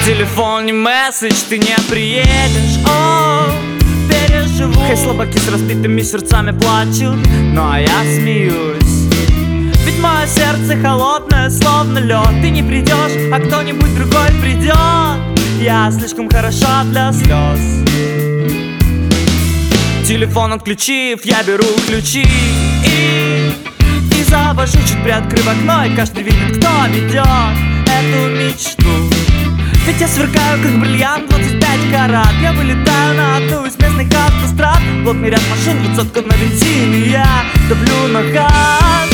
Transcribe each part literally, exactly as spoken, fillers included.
Телефон не месседж, ты не приедешь. О, переживу. Хай слабаки с разбитыми сердцами плачут, но я смеюсь. Ведь мое сердце холодное, словно лед. Ты не придешь, а кто-нибудь другой придет. Я слишком хороша для слез. Телефон отключив, я беру ключи и, и завожу, чуть приоткрыв окно. И каждый видит, кто ведет эту мечту. Ведь я сверкаю, как бриллиант, двадцать пять карат. Я вылетаю на одну из местных автострад. Плотный ряд машин, двадцатка на бензин, и я давлю на газ.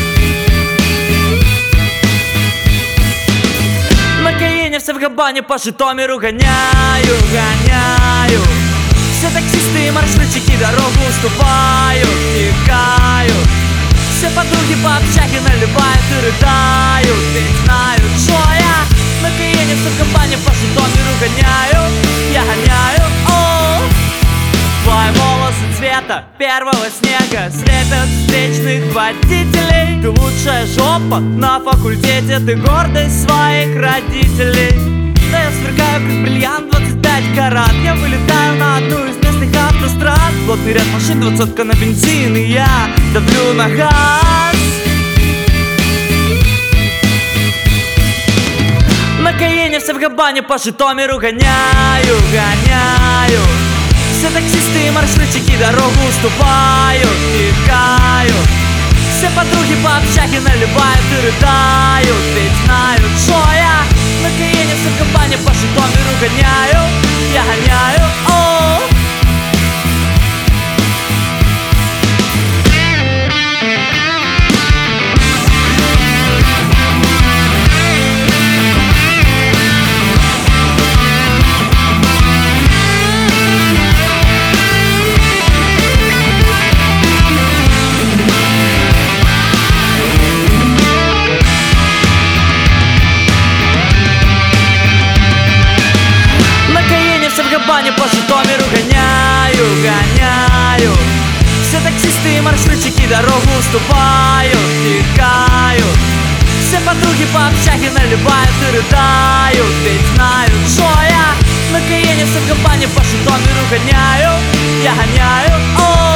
На Каине все в Габане, по Житомиру гоняю, гоняю. Все таксисты и маршрутчики дорогу уступают, текают. Все подруги по общаге наливают и рыдают. Ведь знают, что я на Каине все в Габане, по Житомиру гоняю. Я гоняю, о, твои волосы цвета первого снега слепят встречных водителей. Ты лучшая жопа на факультете, ты гордость своих родителей. Да я сверкаю, как бриллиант, двадцать пять карат. Я вылетаю на одну из местных автострад. Плотный ряд машин, двадцатка на бензин, и я давлю на газ. На Каине все в Габане, по Житомиру гоняю, гоняю. Все таксисты и маршрутчики дорогу уступают, текают. Все подруги по общаге наливают и рыдают. Ведь знают, что я на Каине все в Габане, по Житомиру гоняю. Я гоняю, о. По Житомиру гоняю, гоняю. Все таксисты и маршрутчики дорогу уступают, текают. Все подруги по общаге наливают и рыдают. Ведь знают, что я на Каине все в Габане, по Житомиру гоняю. Я гоняю, о.